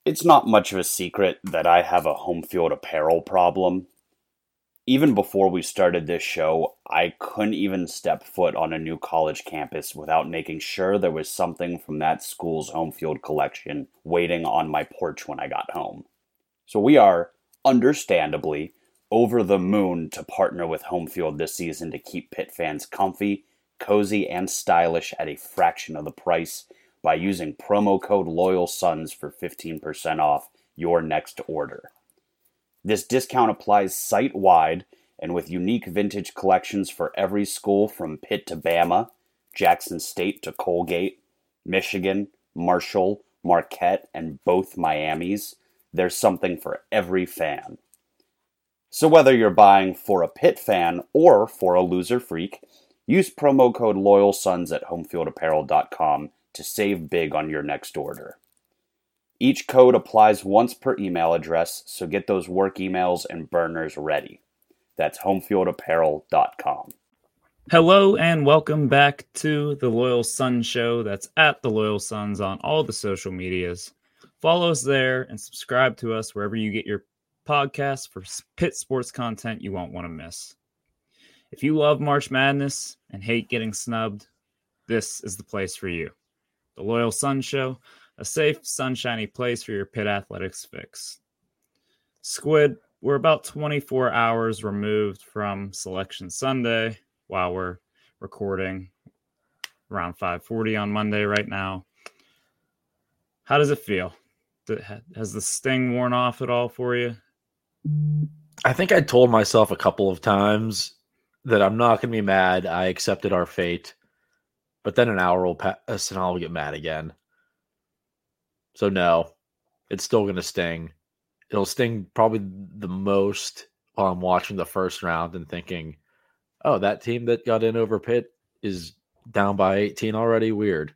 It's not much of a secret that I have a home field apparel problem. Even before we started this show, I couldn't even step foot on a new college campus without making sure there was something from that school's home field collection waiting on my porch when I got home. So we are, understandably, over the moon to partner with Home Field this season to keep Pitt fans comfy, cozy, and stylish at a fraction of the price by using promo code LOYALSONS for 15% off your next order. This discount applies site-wide and with unique vintage collections for every school from Pitt to Bama, Jackson State to Colgate, Michigan, Marshall, Marquette, and both Miamis. There's something for every fan. So whether you're buying for a Pitt fan or for a loser freak, use promo code LOYALSONS at homefieldapparel.com to save big on your next order. Each code applies once per email address, so get those work emails and burners ready. That's homefieldapparel.com. Hello and welcome back to the Loyal Sun Show. That's at the Loyal Suns on all the social medias. Follow us there and subscribe to us wherever you get your podcasts for Pitt sports content you won't want to miss. If you love March Madness and hate getting snubbed, this is the place for you. The Loyal Sun Show, a safe, sunshiny place for your Pitt athletics fix. Squid, we're about 24 hours removed from Selection Sunday while we're recording around 5:40 on Monday right now. How does it feel? Has the sting worn off at all for you? I think I told myself a couple of times that I'm not going to be mad. I accepted our fate. But then an hour will pass and I'll get mad again. So no, it's still going to sting. It'll sting probably the most while I'm watching the first round and thinking, oh, that team that got in over Pitt is down by 18 already. Weird.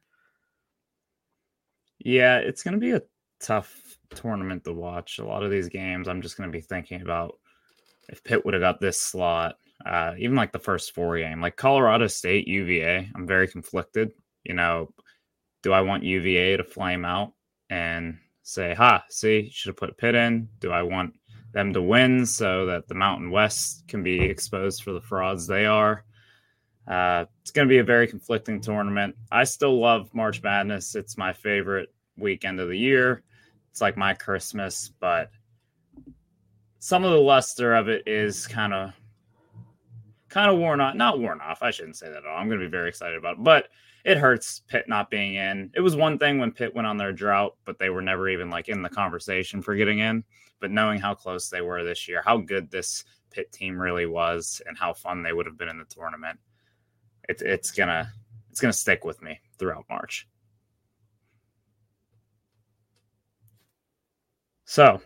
Yeah, it's going to be a tough tournament to watch. A lot of these games, I'm just going to be thinking about if Pitt would have got this slot. Even like the first four game, like Colorado State, UVA, I'm very conflicted. Do I want UVA to flame out and say, see, should have put Pitt in? Do I want them to win so that the Mountain West can be exposed for the frauds they are? It's going to be a very conflicting tournament. I still love March Madness. It's my favorite weekend of the year. It's like my Christmas, but some of the luster of it is kind of worn off. Not worn off. I shouldn't say that at all. I'm going to be very excited about it, but it hurts Pitt not being in. It was one thing when Pitt went on their drought, but they were never even like in the conversation for getting in. But knowing how close they were this year, how good this Pitt team really was, and how fun they would have been in the tournament, it's gonna stick with me throughout March. So,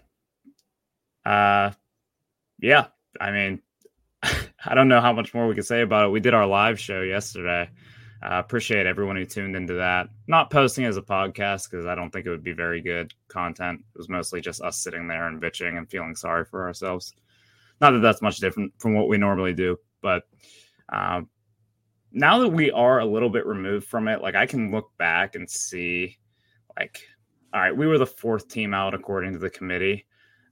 yeah, I mean, I don't know how much more we can say about it. We did our live show yesterday. Appreciate everyone who tuned into that. Not posting as a podcast because I don't think it would be very good content. It was mostly just us sitting there and bitching and feeling sorry for ourselves. Not that that's much different from what we normally do, but now that we are a little bit removed from it, like I can look back and see, like, all right, we were the fourth team out according to the committee.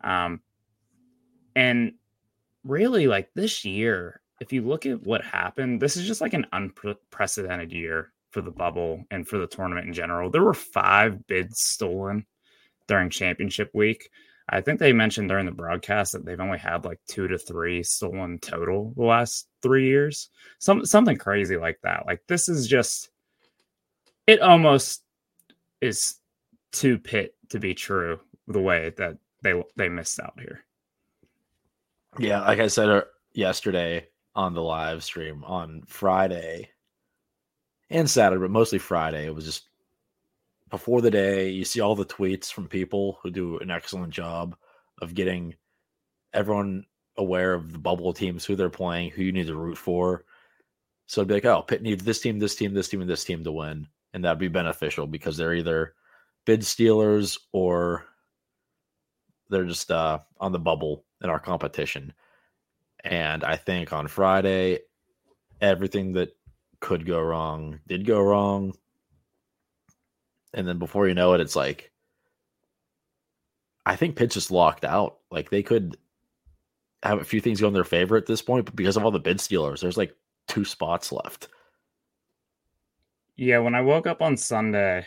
And really, like this year, if you look at what happened, this is just like an unprecedented year for the bubble and for the tournament in general. There were 5 bids stolen during championship week. I think they mentioned during the broadcast that they've only had like 2 to 3 stolen total the last 3 years. Something crazy like that. Like this is just, it almost is too Pitt to be true the way that they missed out here. Yeah, like I said yesterday on the live stream on Friday and Saturday, but mostly Friday, it was just before the day. You see all the tweets from people who do an excellent job of getting everyone aware of the bubble teams, who they're playing, who you need to root for. So it'd be like, oh, Pitt needs this team, this team, this team, and this team to win. And that'd be beneficial because they're either bid stealers or they're just on the bubble in our competition. And I think on Friday, everything that could go wrong did go wrong. And then before you know it, it's like I think Pitt's just locked out. Like they could have a few things go in their favor at this point, but because of all the bid stealers, there's like 2 spots left. Yeah, when I woke up on Sunday,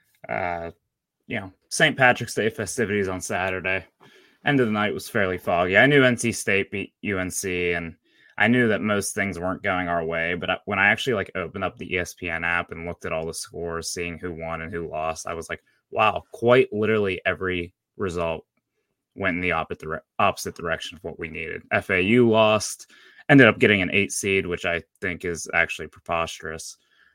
St. Patrick's Day festivities on Saturday. End of the night was fairly foggy. I knew NC State beat UNC, and I knew that most things weren't going our way. But when I actually opened up the ESPN app and looked at all the scores, seeing who won and who lost, I was like, wow, quite literally every result went in the opposite direction of what we needed. FAU lost, ended up getting an 8 seed, which I think is actually preposterous.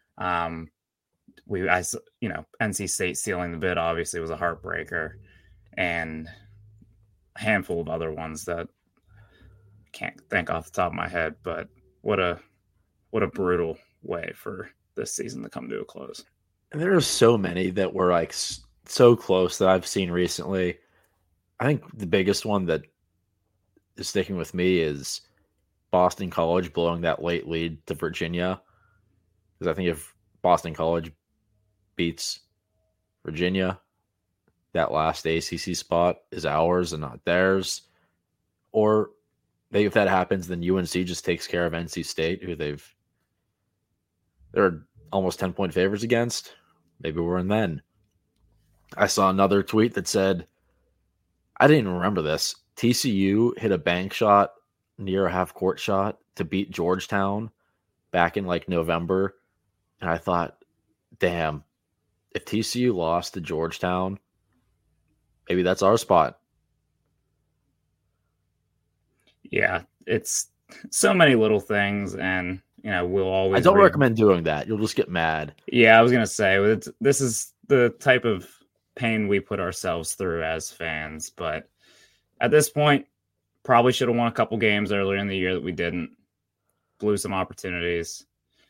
NC State sealing the bid obviously was a heartbreaker, and a handful of other ones that I can't think off the top of my head. But what a brutal way for this season to come to a close. And there are so many that were so close that I've seen recently. I think the biggest one that is sticking with me is Boston College blowing that late lead to Virginia. Because I think if Boston College beats Virginia, that last ACC spot is ours and not theirs. Or if that happens, then UNC just takes care of NC State, who they're almost 10-point favorites against. Maybe we're in then. I saw another tweet that said, I didn't even remember this. TCU hit a bank shot near a half-court shot to beat Georgetown back in November. And I thought, damn, if TCU lost to Georgetown, maybe that's our spot. Yeah, it's so many little things, and we'll always. I don't recommend doing that. You'll just get mad. Yeah, I was gonna say this is the type of pain we put ourselves through as fans, but at this point, probably should have won a couple games earlier in the year that we didn't. Blew some opportunities.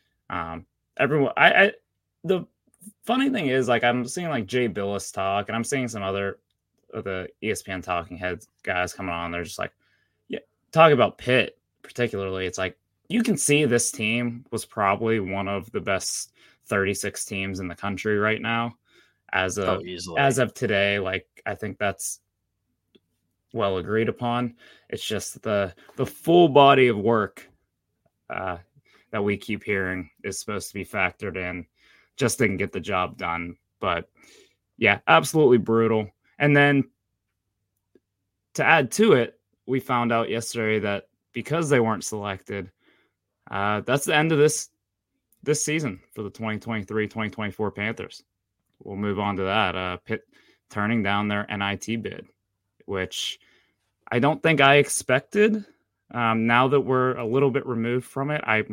The funny thing is, I'm seeing Jay Billis talk, and I'm seeing some other of the ESPN talking heads guys coming on. They're just talk about Pitt particularly. It's you can see this team was probably one of the best 36 teams in the country right now. As of today, I think that's well agreed upon. It's just the full body of work that we keep hearing is supposed to be factored in. Just didn't get the job done. But yeah, absolutely brutal. And then to add to it, we found out yesterday that because they weren't selected, that's the end of this season for the 2023-2024 Panthers. We'll move on to that. Pitt turning down their NIT bid, which I don't think I expected. Now that we're a little bit removed from it, I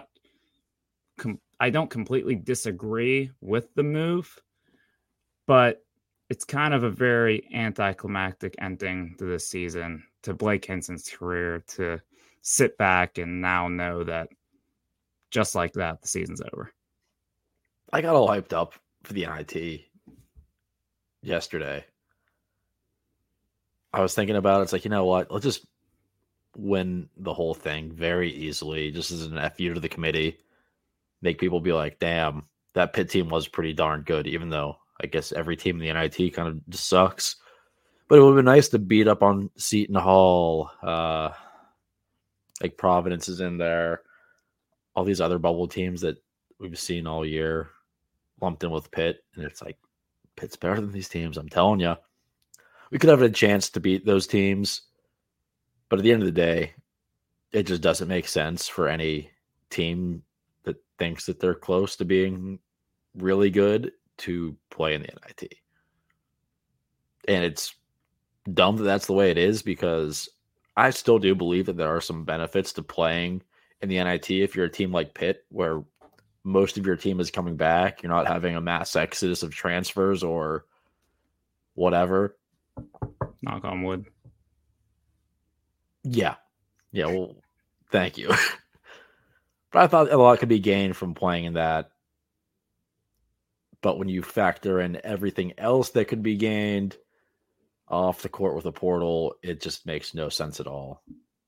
don't completely disagree with the move, but it's kind of a very anticlimactic ending to this season, to Blake Hinson's career, to sit back and now know that just like that, the season's over. I got all hyped up for the NIT yesterday. I was thinking about it. It's you know what? Let's just win the whole thing very easily, just as an FU to the committee. Make people be like, damn, that Pitt team was pretty darn good, even though I guess every team in the NIT kind of just sucks. But it would have been nice to beat up on Seton Hall. Providence is in there. All these other bubble teams that we've seen all year lumped in with Pitt. And it's Pitt's better than these teams. I'm telling you. We could have a chance to beat those teams. But at the end of the day, it just doesn't make sense for any team that thinks that they're close to being really good to play in the NIT. And it's dumb that that's the way it is, because I still do believe that there are some benefits to playing in the NIT if you're a team like Pitt, where most of your team is coming back. You're not having a mass exodus of transfers or whatever. Knock on wood. Yeah. Yeah, well, thank you. But I thought a lot could be gained from playing in that. But when you factor in everything else that could be gained off the court with a portal, it just makes no sense at all.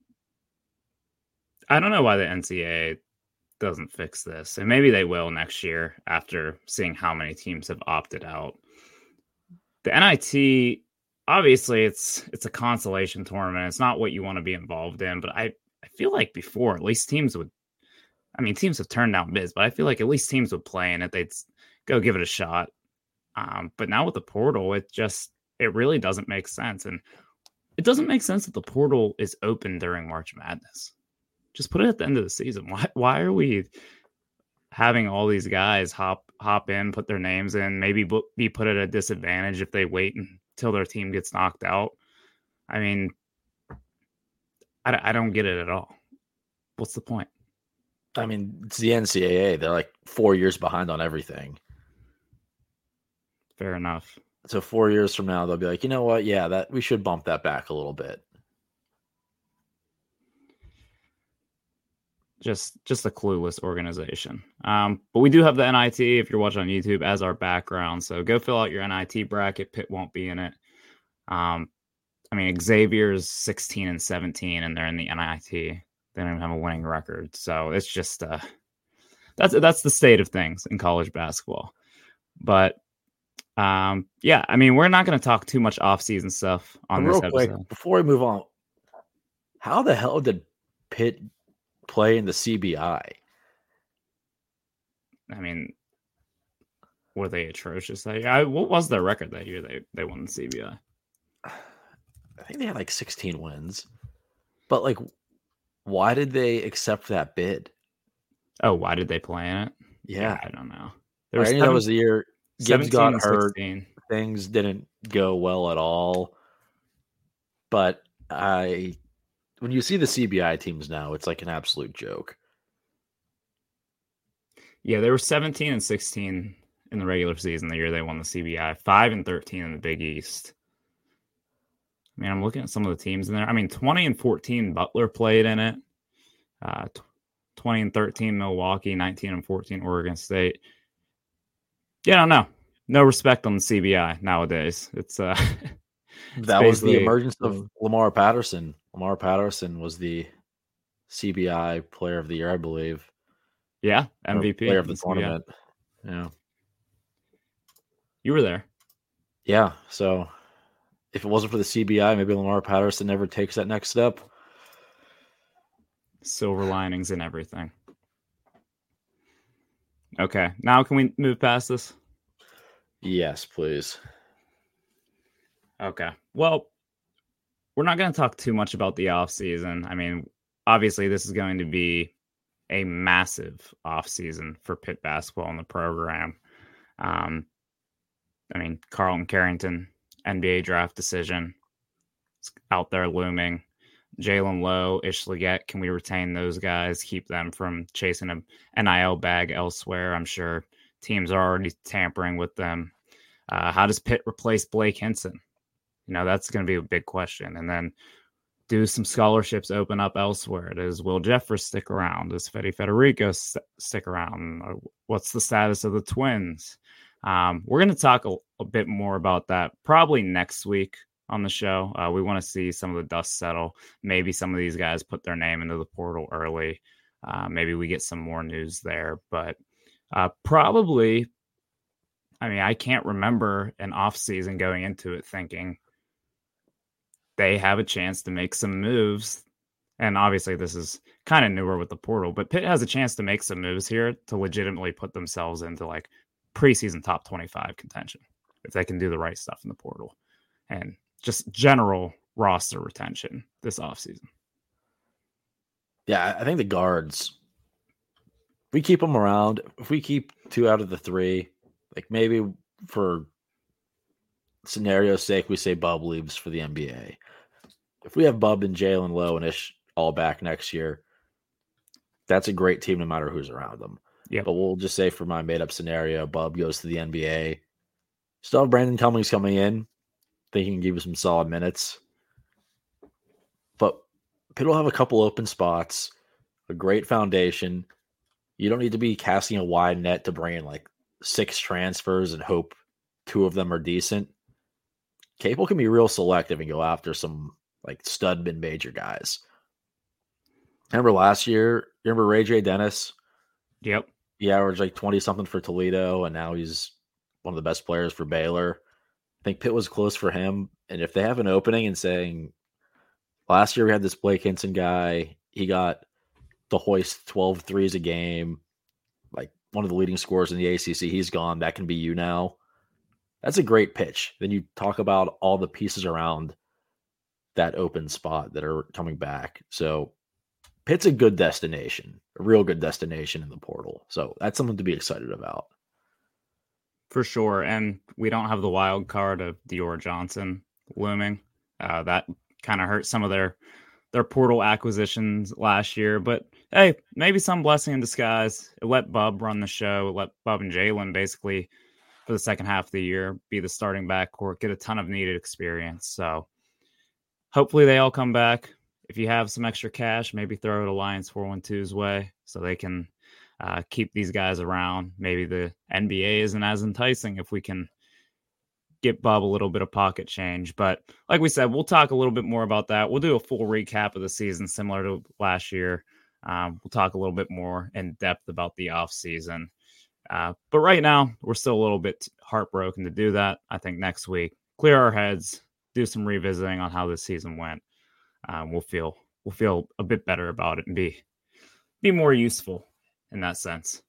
I don't know why the NCAA doesn't fix this, and maybe they will next year after seeing how many teams have opted out. The NIT obviously it's a consolation tournament. It's not what you want to be involved in, but I feel like before at least teams have turned down bids, but I feel like at least teams would play in it. They'd go give it a shot. But now with the portal, it really doesn't make sense. And it doesn't make sense that the portal is open during March Madness. Just put it at the end of the season. Why are we having all these guys hop in, put their names in, maybe be put at a disadvantage if they wait until their team gets knocked out? I mean, I don't get it at all. What's the point? I mean, it's the NCAA. They're like 4 years behind on everything. Fair enough. So 4 years from now, they'll be like, you know what? Yeah, that we should bump that back a little bit. Just a clueless organization. But we do have the NIT, if you're watching on YouTube, as our background. So go fill out your NIT bracket. Pitt won't be in it. I mean, Xavier's 16-17, and they're in the NIT. They don't even have a winning record. So it's just that's the state of things in college basketball. But yeah, I mean, we're not going to talk too much off-season stuff on this episode. Quick, before we move on, how the hell did Pitt play in the CBI? I mean, were they atrocious that year? What was their record that year they won the CBI? I think they had like 16 wins. But like, why did they accept that bid? Oh, why did they play in it? Yeah, I don't know. That was the year Gibbs got hurt. 16. Things didn't go well at all. But when you see the CBI teams now, it's like an absolute joke. Yeah, they were 17-16 in the regular season the year they won the CBI, 5-13 in the Big East. I mean, I'm looking at some of the teams in there. I mean, 20-14 Butler played in it. 20-13 Milwaukee, 19-14 Oregon State. Yeah, I don't know. No respect on the CBI nowadays. It's that was the emergence of Lamar Patterson. Lamar Patterson was the CBI Player of the Year, I believe. Yeah, MVP. Player of the tournament. Yeah. You were there. Yeah, so if it wasn't for the CBI, maybe Lamar Patterson never takes that next step. Silver linings and everything. Okay, now can we move past this? Yes, please. Okay. Well, we're not going to talk too much about the offseason. I mean, obviously, this is going to be a massive offseason for Pitt basketball in the program. I mean, Carlton Carrington, NBA draft decision, it's out there looming. Jalen Lowe, Ish Leggett, can we retain those guys, keep them from chasing an NIL bag elsewhere? I'm sure teams are already tampering with them. How does Pitt replace Blake Hinson? You know, that's going to be a big question. And then do some scholarships open up elsewhere? Does Will Jeffers stick around? Does Federico stick around? What's the status of the Twins? We're going to talk a bit more about that probably next week on the show. We want to see some of the dust settle. Maybe some of these guys put their name into the portal early. Maybe we get some more news there. But probably, I mean, I can't remember an offseason going into it thinking they have a chance to make some moves. And obviously this is kind of newer with the portal, but Pitt has a chance to make some moves here to legitimately put themselves into like preseason top 25 contention if they can do the right stuff in the portal and just general roster retention this offseason. Yeah, I think the guards, if we keep them around, if we keep 2 out of the 3, like maybe for scenario's sake, we say Bub leaves for the NBA. If we have Bub and Jalen Lowe and Ish all back next year, that's a great team no matter who's around them. Yeah. But we'll just say for my made-up scenario, Bub goes to the NBA. Still have Brandon Cummings coming in. Think he can give you some solid minutes. But Pitt will have a couple open spots, a great foundation. You don't need to be casting a wide net to bring in like 6 transfers and hope 2 of them are decent. Capel can be real selective and go after some like stud mid-major guys. Remember last year? Remember Ray J. Dennis? He averaged like 20-something for Toledo, and now he's one of the best players for Baylor. I think Pitt was close for him. And if they have an opening and saying, last year we had this Blake Hinson guy, he got the hoist 12 threes a game, like one of the leading scorers in the ACC. He's gone. That can be you now. That's a great pitch. Then you talk about all the pieces around that open spot that are coming back. So Pitt's a good destination, a real good destination in the portal. So that's something to be excited about. For sure. And we don't have the wild card of Dior Johnson looming. That kind of hurt some of their portal acquisitions last year. But hey, maybe some blessing in disguise. It let Bub run the show. It let Bub and Jalen basically for the second half of the year be the starting backcourt, get a ton of needed experience. So hopefully they all come back. If you have some extra cash, maybe throw it Alliance 412's way so they can keep these guys around. Maybe the NBA isn't as enticing if we can get Bub a little bit of pocket change. But like we said, we'll talk a little bit more about that. We'll do a full recap of the season similar to last year. We'll talk a little bit more in depth about the offseason. But right now, we're still a little bit heartbroken to do that. I think next week, clear our heads, do some revisiting on how this season went. We'll feel a bit better about it and be more useful in that sense.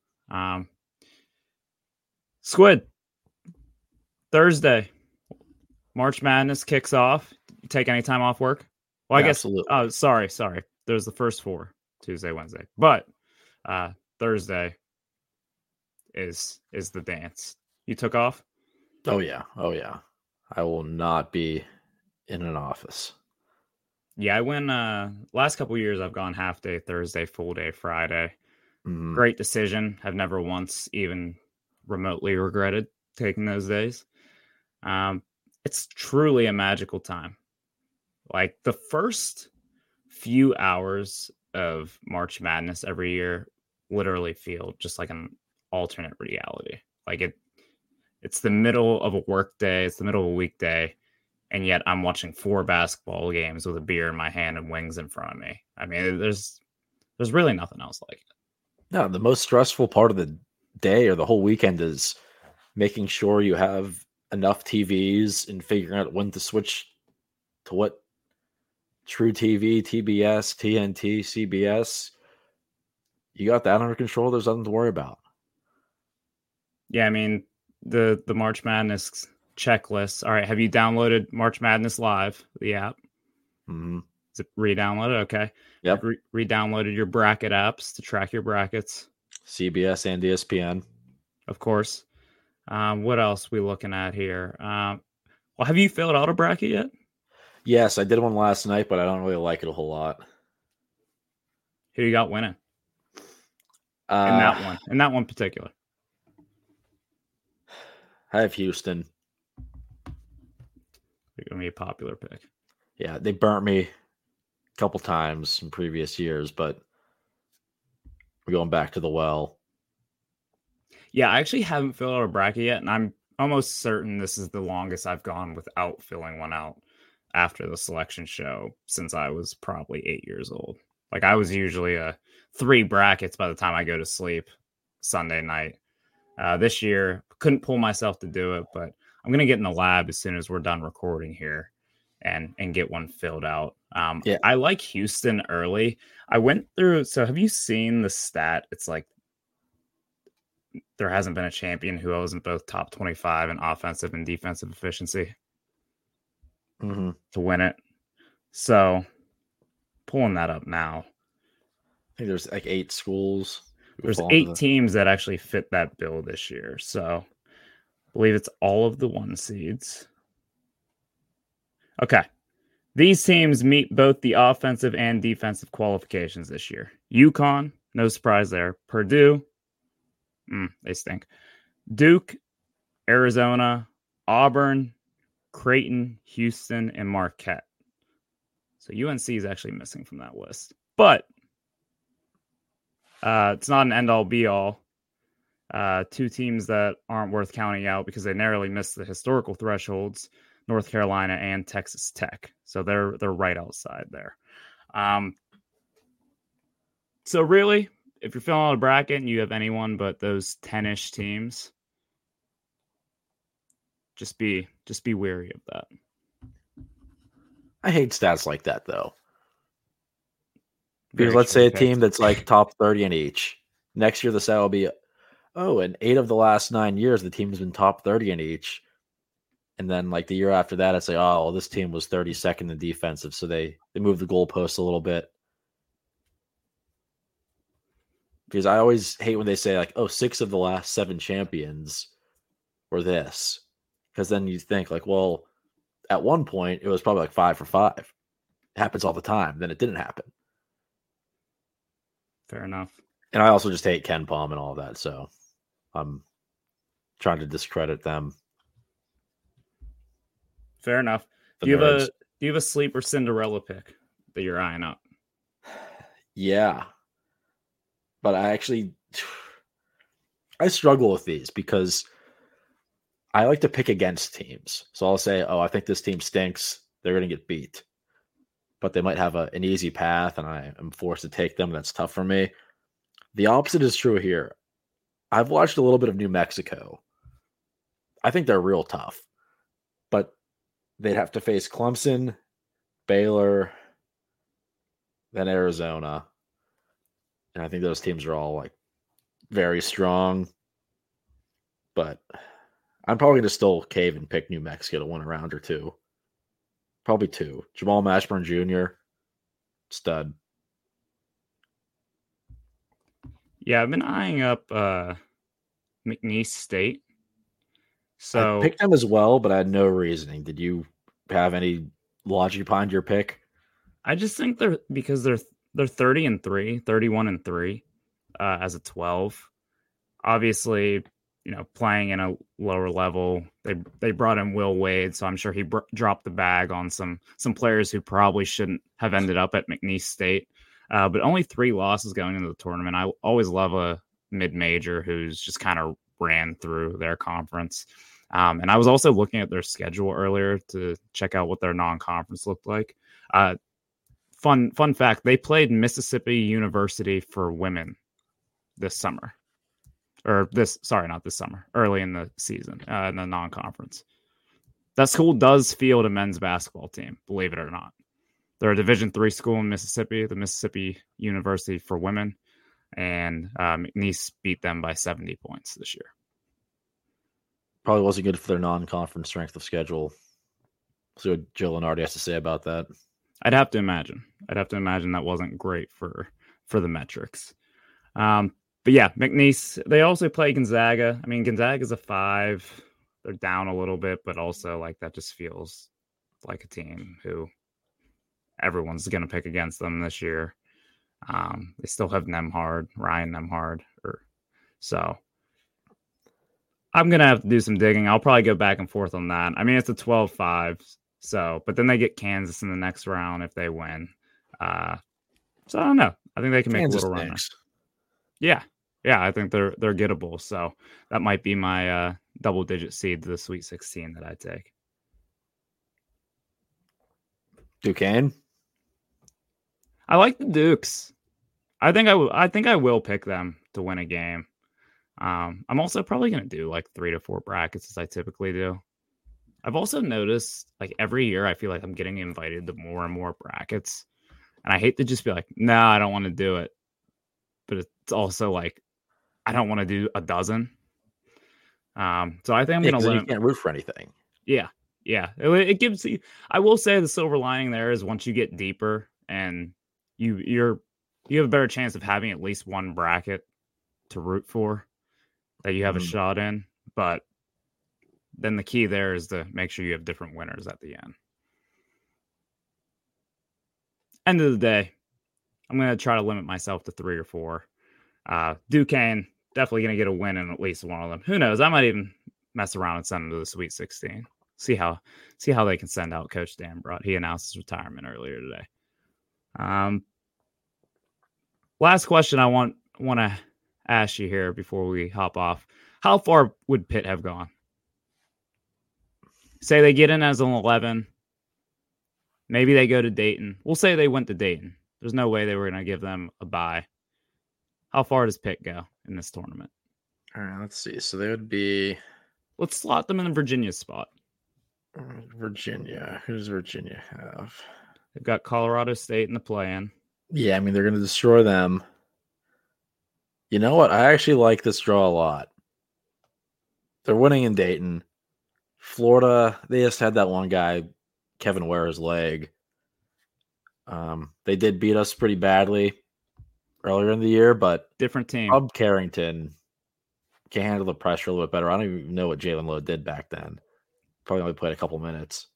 Squid, Thursday, March Madness kicks off. You take any time off work? Well, I guess. Oh, sorry. There's the first four, Tuesday, Wednesday, but Thursday is the dance. You took off? Oh yeah. I will not be in an office. Yeah, I went last couple of years I've gone half day Thursday, full day Friday. Mm-hmm. Great decision. I've never once even remotely regretted taking those days. It's truly a magical time. Like the first few hours of March Madness every year literally feel just like an alternate reality. Like it's the middle of a work day, it's the middle of a weekday, and yet I'm watching 4 basketball games with a beer in my hand and wings in front of me. I mean, there's really nothing else like it. No, the most stressful part of the day or the whole weekend is making sure you have enough TVs and figuring out when to switch to what True TV, TBS, TNT, CBS. You got that under control. There's nothing to worry about. Yeah, I mean, the March Madness checklist. All right, have you downloaded March Madness Live, the app? Mm-hmm. Is it re-downloaded? Okay. Yep. Re-downloaded your bracket apps to track your brackets. CBS and ESPN. Of course. What else we looking at here? Well, have you filled out a bracket yet? Yes, I did one last night, but I don't really like it a whole lot. Who you got winning? In that one particular. I have Houston. They're going to be a popular pick. Yeah, they burnt me a couple times in previous years, but we're going back to the well. Yeah, I actually haven't filled out a bracket yet, and I'm almost certain this is the longest I've gone without filling one out after the selection show since I was probably 8 years old. Like I was usually 3 brackets by the time I go to sleep Sunday night. This year, couldn't pull myself to do it, but I'm going to get in the lab as soon as we're done recording here and get one filled out. Yeah. I like Houston early. I went through. So have you seen the stat? It's like there hasn't been a champion who wasn't both top 25 in offensive and defensive efficiency to win it. So pulling that up now. I think there's like 8 schools. There's 8 teams that actually fit that bill this year. So I believe it's all of the 1 seeds. Okay. These teams meet both the offensive and defensive qualifications this year. UConn, no surprise there. Purdue, they stink. Duke, Arizona, Auburn, Creighton, Houston, and Marquette. So UNC is actually missing from that list. But it's not an end-all, be-all. 2 teams that aren't worth counting out because they narrowly missed the historical thresholds, North Carolina and Texas Tech. So they're right outside there. So really, if you're filling out a bracket and you have anyone but those 10-ish teams, just be wary of that. I hate stats like that though. Because Very let's say a cherry-picked. team that's like top 30 in each. Next year the stat will be, oh, in 8 of the last 9 years the team's been top 30 in each. And then like the year after that, it's like, oh, well, this team was 32nd in defensive, so they moved the goalposts a little bit. Because I always hate when they say like, oh, 6 of the last 7 champions were this. Because then you think like, well, at one point it was probably like 5 for 5. It happens all the time. Then it didn't happen. Fair enough. And I also just hate Ken Palm and all that, so I'm trying to discredit them. Fair enough. Do you have a sleeper Cinderella pick that you're eyeing up? Yeah. But I struggle with these because I like to pick against teams. So I'll say, oh, I think this team stinks. They're going to get beat. But they might have an easy path, and I am forced to take them. That's tough for me. The opposite is true here. I've watched a little bit of New Mexico. I think they're real tough. But they'd have to face Clemson, Baylor, then Arizona. And I think those teams are all like very strong. But I'm probably going to still cave and pick New Mexico to win a round or two. Probably 2. Jamal Mashburn Jr., stud. Yeah, I've been eyeing up McNeese State. So I picked them as well, but I had no reasoning. Did you have any logic behind your pick? I just think they're 30-3, 31-3 as a 12. Obviously, playing in a lower level, they brought in Will Wade, so I'm sure he dropped the bag on some players who probably shouldn't have ended up at McNeese State. But only 3 losses going into the tournament. I always love a mid-major who's just kind of ran through their conference. And I was also looking at their schedule earlier to check out what their non-conference looked like. Fun fact, they played Mississippi University for women this summer. Not this summer, early in the season, in the non-conference. That school does field a men's basketball team, believe it or not. They're a Division III school in Mississippi, the Mississippi University for women, and McNeese beat them by 70 points this year. Probably wasn't good for their non-conference strength of schedule. See what Joe Lenardi has to say about that. I'd have to imagine that wasn't great for the metrics. But yeah, McNeese, they also play Gonzaga. I mean, Gonzaga's a 5. They're down a little bit, but also like that just feels like a team who everyone's going to pick against them this year. They still have Ryan Nemhard. So I'm going to have to do some digging. I'll probably go back and forth on that. I mean, it's a 12-5. So, but then they get Kansas in the next round if they win. So I don't know. I think they can make a little run. Yeah, I think they're gettable. So that might be my double-digit seed to the Sweet 16 that I take. Duquesne. I like the Dukes. I think I will pick them to win a game. I'm also probably going to do like 3 to 4 brackets as I typically do. I've also noticed like every year I feel like I'm getting invited to more and more brackets. And I hate to just be like, no, I don't want to do it. But it's also like, I don't want to do a dozen. So I think I'm going to limit. You can't root for anything. Yeah. It gives you, I will say the silver lining there is once you get deeper and you have a better chance of having at least one bracket to root for that you have a shot in. But then the key there is to make sure you have different winners at the end. End of the day, I'm going to try to limit myself to 3 or 4. Duquesne, definitely going to get a win in at least one of them. Who knows? I might even mess around and send them to the Sweet 16. See how they can send out Coach Dan Brott. He announced his retirement earlier today. Last question I want to ask you here before we hop off. How far would Pitt have gone? Say they get in as an 11. Maybe they go to Dayton. We'll say they went to Dayton. There's no way they were going to give them a bye. How far does Pitt go in this tournament? All right, let's see. So they would be Let's slot them in Virginia's spot. Virginia. Who does Virginia have? They've got Colorado State in the play-in. Yeah, I mean, they're going to destroy them. You know what? I actually like this draw a lot. They're winning in Dayton. Florida, they just had that one guy, Kevin Ware's leg. They did beat us pretty badly earlier in the year, but different team. Rob Carrington can handle the pressure a little bit better. I don't even know what Jalen Lowe did back then. Probably only played a couple minutes.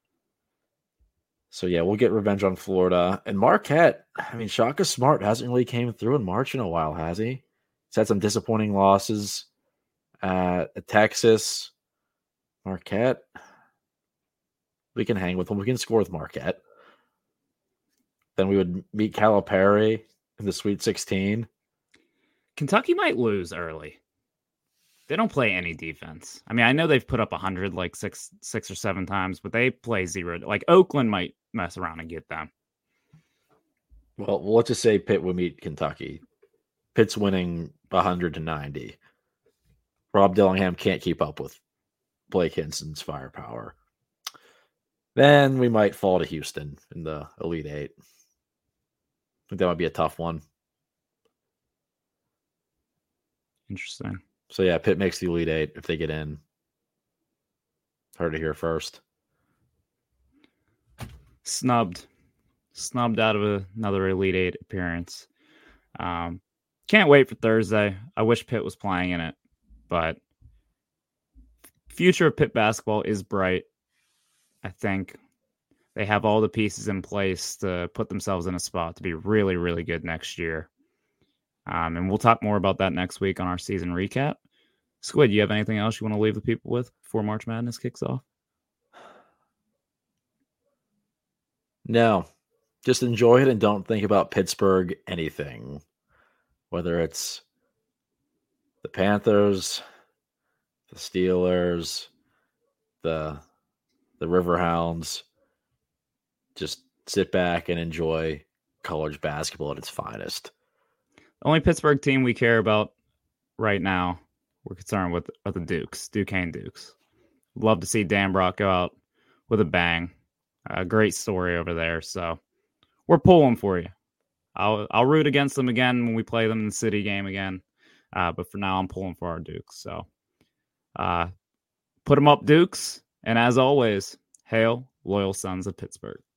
So, yeah, we'll get revenge on Florida. And Marquette, I mean, Shaka Smart hasn't really came through in March in a while, has he? He's had some disappointing losses at Texas. Marquette, we can hang with them. We can score with Marquette. Then we would meet Calipari in the Sweet 16. Kentucky might lose early. They don't play any defense. I mean, I know they've put up 100 like six or seven times, but they play zero. Like Oakland might mess around and get them. Well, let's just say Pitt would meet Kentucky. Pitt's winning 100-90. Rob Dillingham can't keep up with Blake Hinson's firepower. Then we might fall to Houston in the Elite Eight. I think that might be a tough one. Interesting. So, yeah, Pitt makes the Elite Eight if they get in. Heard it here first. Snubbed out of another Elite Eight appearance. Can't wait for Thursday. I wish Pitt was playing in it, but future of Pitt basketball is bright. I think they have all the pieces in place to put themselves in a spot to be really, really good next year. And we'll talk more about that next week on our season recap. Squid, you have anything else you want to leave the people with before March Madness kicks off? No. Just enjoy it and don't think about Pittsburgh anything. Whether it's the Panthers, the Steelers, the Riverhounds, just sit back and enjoy college basketball at its finest. The only Pittsburgh team we care about right now, we're concerned with are the Dukes, Duquesne Dukes. Love to see Dan Brock go out with a bang. A great story over there. So we're pulling for you. I'll root against them again when we play them in the city game again. But for now, I'm pulling for our Dukes. So put them up, Dukes. And as always, hail, loyal sons of Pittsburgh.